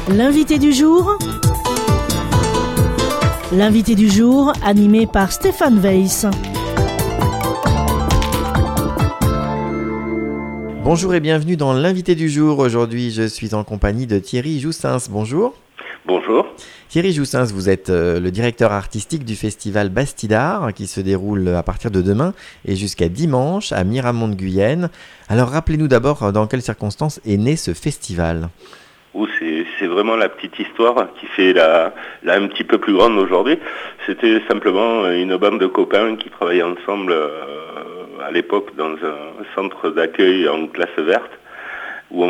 L'invité du jour. L'invité du jour, animé par Stéphane Weiss. Bonjour et bienvenue dans l'invité du jour. Aujourd'hui, je suis en compagnie de Thierry Joussens. Bonjour. Bonjour. Thierry Joussens, vous êtes le directeur artistique du festival Bastidar qui se déroule à partir de demain et jusqu'à dimanche à Miramont-de-Guyenne. Alors rappelez-nous d'abord dans quelles circonstances est né ce festival. C'est vraiment la petite histoire qui fait la un petit peu plus grande aujourd'hui. C'était simplement une bande de copains qui travaillaient ensemble à l'époque dans un centre d'accueil en classe verte où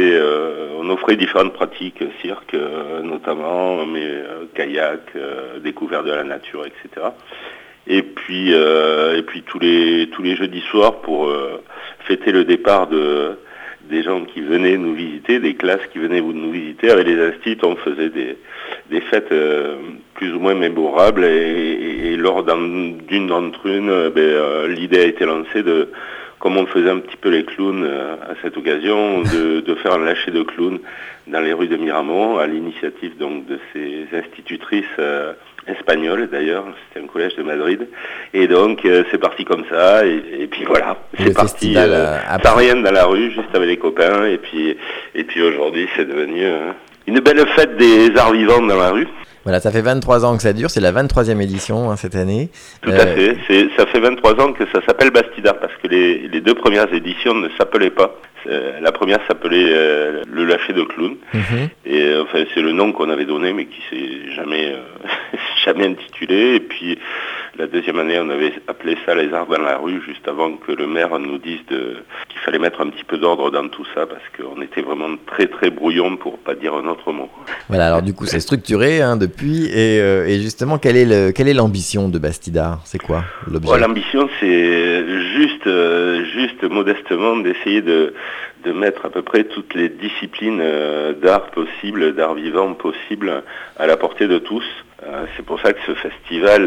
on offrait différentes pratiques, cirque notamment, mais kayak, découverte de la nature, etc. Et puis tous les jeudis soirs pour fêter le départ des gens qui venaient nous visiter, des classes qui venaient nous visiter, avec les instituts, on faisait des fêtes plus ou moins mémorables et lors d'une d'entre une, l'idée a été lancée de, comme on faisait un petit peu les clowns à cette occasion, de faire un lâcher de clowns dans les rues de Miramont, à l'initiative donc de ces institutrices espagnoles d'ailleurs, c'était un collège de Madrid, et donc c'est parti comme ça, et puis voilà, c'est parti par rien dans la rue, juste avec les copains, et puis aujourd'hui c'est devenu une belle fête des arts vivants dans la rue. Voilà, ça fait 23 ans que ça dure, c'est la 23e édition cette année. Tout à fait, ça fait 23 ans que ça s'appelle Bastidar, parce que les deux premières éditions ne s'appelaient pas. La première s'appelait le lâcher de clown, et enfin c'est le nom qu'on avait donné, mais qui s'est jamais intitulé. Et puis la deuxième année, on avait appelé ça les arts dans la rue, juste avant que le maire nous dise qu'il fallait mettre un petit peu d'ordre dans tout ça, parce qu'on était vraiment très très brouillon, pour pas dire un autre mot. Voilà, alors du coup c'est structuré depuis, et justement quelle est l'ambition de Bastidar? C'est quoi l'objet? L'ambition, c'est juste modestement d'essayer de mettre à peu près toutes les disciplines d'art possibles, d'art vivant possibles, à la portée de tous. C'est pour ça que ce festival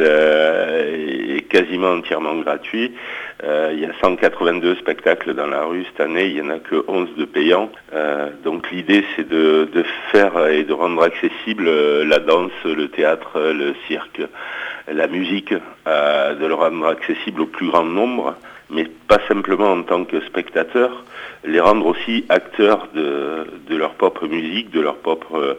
est quasiment entièrement gratuit. Il y a 182 spectacles dans la rue cette année, il n'y en a que 11 de payants. Donc l'idée, c'est de faire et de rendre accessible la danse, le théâtre, le cirque, la musique, de le rendre accessible au plus grand nombre, mais pas simplement en tant que spectateurs, les rendre aussi acteurs de leur propre musique, de leur propre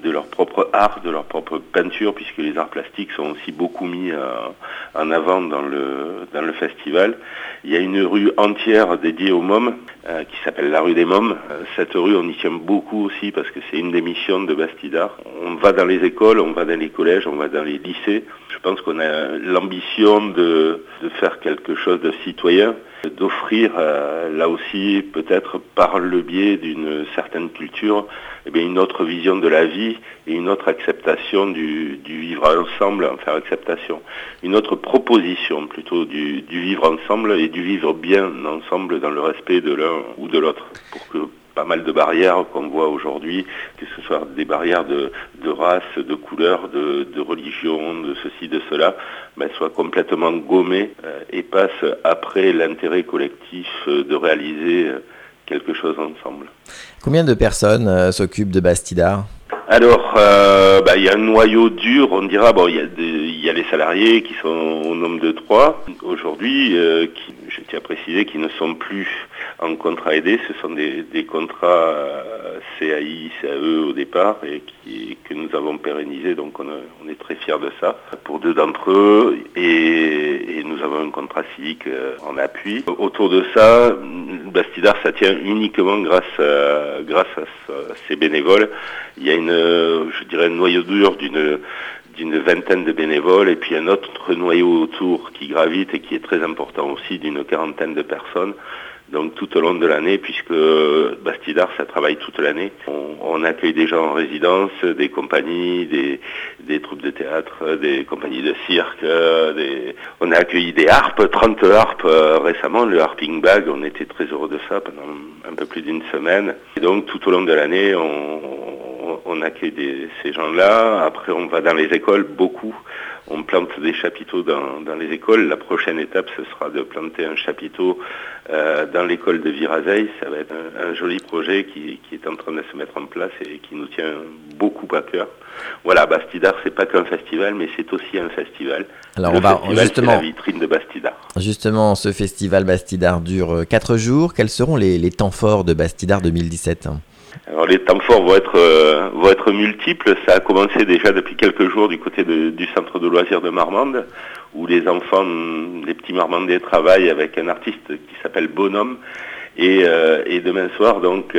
art, de leur propre peinture, puisque les arts plastiques sont aussi beaucoup mis en avant dans le festival. Il y a une rue entière dédiée aux mômes, qui s'appelle la rue des mômes. Cette rue, on y tient beaucoup aussi, parce que c'est une des missions de Bastidar. On va dans les écoles, on va dans les collèges, on va dans les lycées. Je pense qu'on a l'ambition de faire quelque chose de citoyen, d'offrir là aussi, peut-être par le biais d'une certaine culture, une autre vision de la vie et une autre acceptation du vivre ensemble, enfin acceptation, une autre proposition plutôt du vivre ensemble et du vivre bien ensemble dans le respect de l'un ou de l'autre, pour que pas mal de barrières qu'on voit aujourd'hui, que ce soit des barrières de race, de couleur, de religion, de ceci, de cela, soient complètement gommées et passent après l'intérêt collectif de réaliser quelque chose ensemble. Combien de personnes s'occupent de Bastidar ? Alors, il y a un noyau dur, on dira, il y a les salariés qui sont au nombre de 3. Aujourd'hui, je tiens à préciser qu'ils ne sont plus en contrat aidé, ce sont des contrats CAI, CAE au départ, et que nous avons pérennisés, donc on est très fiers de ça. Pour 2 d'entre eux, et nous avons un contrat civique en appui. Autour de ça, Bastidar, ça tient uniquement grâce à ces bénévoles. Il y a un noyau dur d'une vingtaine de bénévoles, et puis un autre noyau autour qui gravite et qui est très important aussi, d'une 40aine de personnes. Donc tout au long de l'année, puisque Bastidar, ça travaille toute l'année. On accueille des gens en résidence, des compagnies, des troupes de théâtre, des compagnies de cirque. On a accueilli des harpes, 30 harpes récemment, le harping bag, on était très heureux de ça pendant un peu plus d'une semaine. Et donc tout au long de l'année, on accueille ces gens-là. Après, on va dans les écoles, beaucoup. on plante des chapiteaux dans les écoles. La prochaine étape, ce sera de planter un chapiteau dans l'école de Virazeille. Ça va être un joli projet qui est en train de se mettre en place et qui nous tient beaucoup à cœur. Voilà, Bastidar, c'est pas qu'un festival, mais c'est aussi un festival. Alors le on va festival, justement, c'est la vitrine de Bastidar. Justement, ce festival Bastidar dure 4 jours. Quels seront les temps forts de Bastidar 2017 ? Alors les temps forts vont être multiples. Ça a commencé déjà depuis quelques jours du côté du centre de loisirs de Marmande, où les enfants, les petits Marmandais travaillent avec un artiste qui s'appelle Bonhomme. Et demain soir, donc,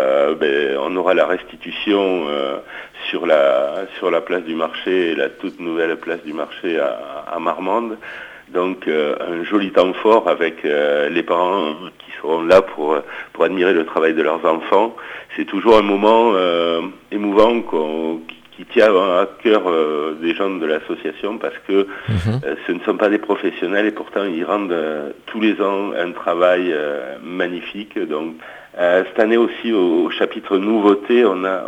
on aura la restitution sur la place du marché, la toute nouvelle place du marché à Marmande. Donc un joli temps fort avec les parents qui seront là pour admirer le travail de leurs enfants. C'est toujours un moment émouvant qui tient à cœur des gens de l'association parce que ce ne sont pas des professionnels et pourtant ils rendent tous les ans un travail magnifique. Donc cette année aussi au chapitre nouveauté, on a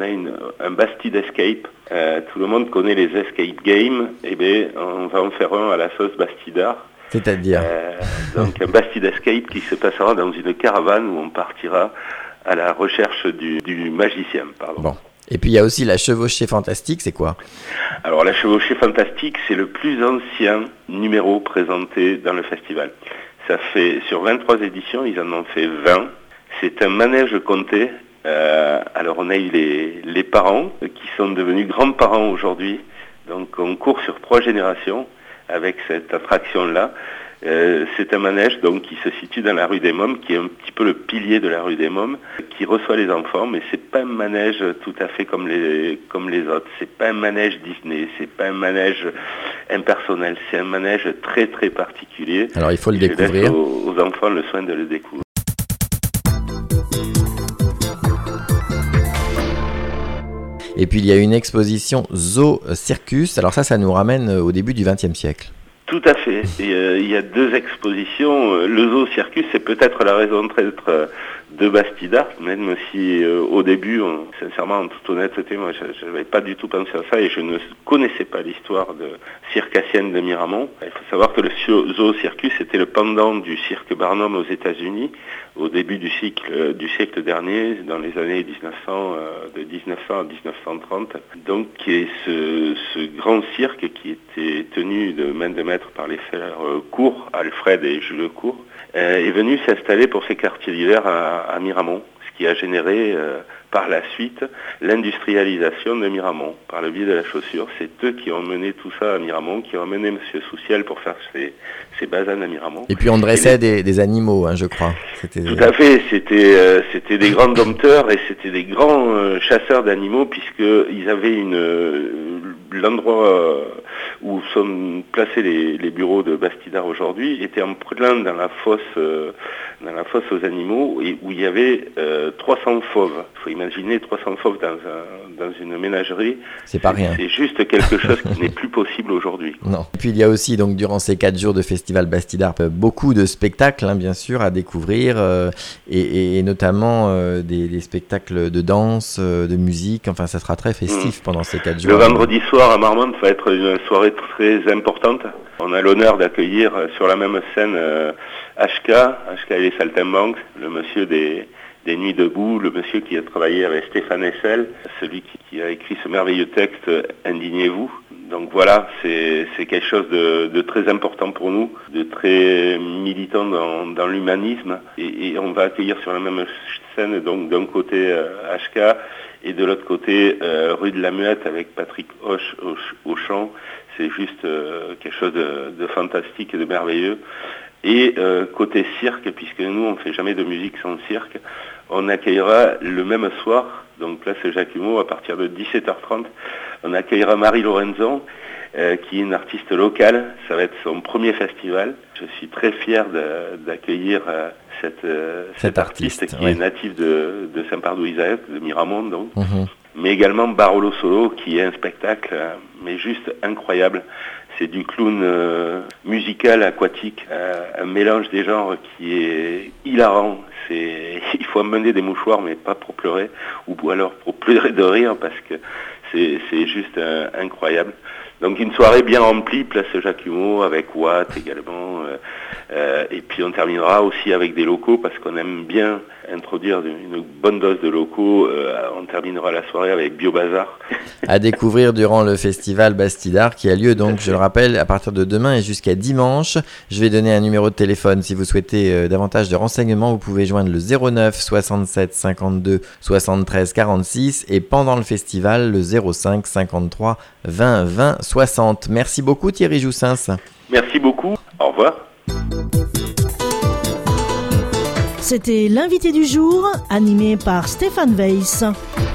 un Bastide Escape. Tout le monde connaît les escape games. Eh bien, on va en faire un à la sauce Bastidar. C'est-à-dire donc un Bastide Escape qui se passera dans une caravane où on partira à la recherche du magicien. Pardon. Bon. Et puis il y a aussi la chevauchée fantastique, c'est quoi ? Alors la chevauchée fantastique, c'est le plus ancien numéro présenté dans le festival. Ça fait, sur 23 éditions, ils en ont fait 20. C'est un manège comté. Alors on a eu les parents qui sont devenus grands-parents aujourd'hui. Donc on court sur 3 générations avec cette attraction-là. C'est un manège donc qui se situe dans la rue des Mômes, qui est un petit peu le pilier de la rue des Mômes, qui reçoit les enfants, mais c'est pas un manège tout à fait comme les autres. C'est pas un manège Disney, c'est pas un manège impersonnel, c'est un manège très très particulier. Alors il faut le découvrir. Je laisse aux enfants le soin de le découvrir. Et puis il y a une exposition Zoo Circus. Alors ça nous ramène au début du XXe siècle. Tout à fait. Il y a 2 expositions. Le Zoo Circus, c'est peut-être la raison d'être de Bastidar, même si au début, sincèrement, en toute honnêteté, moi je n'avais pas du tout pensé à ça et je ne connaissais pas l'histoire circassienne de Miramont. Il faut savoir que le Zoo Circus était le pendant du cirque Barnum aux États-Unis au début du siècle dernier, dans les années 1900, de 1900 à 1930. Donc, qui est ce grand cirque qui était tenu de main de maître par les frères Court, Alfred et Jules Court, est venu s'installer pour ses quartiers d'hiver à Miramont, ce qui a généré par la suite l'industrialisation de Miramont par le biais de la chaussure. C'est eux qui ont mené tout ça à Miramont, qui ont mené M. Souciel pour faire ses basanes à Miramont. Et puis on dressait des animaux, je crois. Tout à fait, c'était des grands dompteurs et c'était des grands chasseurs d'animaux puisqu'ils avaient l'endroit où sont placés les bureaux de Bastidar aujourd'hui était en plein dans la fosse aux animaux et où il y avait 300 fauves. Il faut imaginer 300 fauves dans une ménagerie. C'est pas rien. C'est juste quelque chose qui n'est plus possible aujourd'hui. Non. Et puis il y a aussi donc durant ces 4 jours de festival Bastidar beaucoup de spectacles bien sûr à découvrir et notamment des spectacles de danse, de musique. Enfin ça sera très festif pendant ces 4 jours. Le vendredi soir à Marmande va être une soirée très importante. On a l'honneur d'accueillir sur la même scène HK et les Saltimbanques, le monsieur des Nuits debout, le monsieur qui a travaillé avec Stéphane Hessel, celui qui a écrit ce merveilleux texte Indignez-vous. Donc voilà, c'est quelque chose de très important pour nous, de très militant dans l'humanisme. Et on va accueillir sur la même scène, donc d'un côté HK et de l'autre côté rue de la Muette avec Patrick Hoche au chant. C'est juste quelque chose de fantastique et de merveilleux. Et côté cirque, puisque nous on ne fait jamais de musique sans cirque, on accueillera le même soir, donc place Jacquemot, à partir de 17h30, on accueillera Marie Lorenzon, qui est une artiste locale. Ça va être son premier festival. Je suis très fier d'accueillir cette artiste qui est native de Saint-Pardoux-Isaac, de Miramont donc. Mais également Barolo Solo, qui est un spectacle mais juste incroyable. C'est du clown musical, aquatique, un mélange des genres qui est hilarant. Il faut amener des mouchoirs, mais pas pour pleurer, ou alors pour pleurer de rire, parce que c'est juste incroyable. Donc une soirée bien remplie, place Jacques-Humeau, avec Watt également. Et puis on terminera aussi avec des locaux, parce qu'on aime bien introduire une bonne dose de locaux. On terminera la soirée avec Biobazar. À découvrir durant le festival Bastidar qui a lieu donc, je le rappelle, à partir de demain et jusqu'à dimanche. Je vais donner un numéro de téléphone. Si vous souhaitez davantage de renseignements, vous pouvez joindre le 09 67 52 73 46 et pendant le festival, le 05 53 20 20 60. Merci beaucoup Thierry Joussens. Merci beaucoup. Au revoir. C'était l'invité du jour, animé par Stéphane Weiss.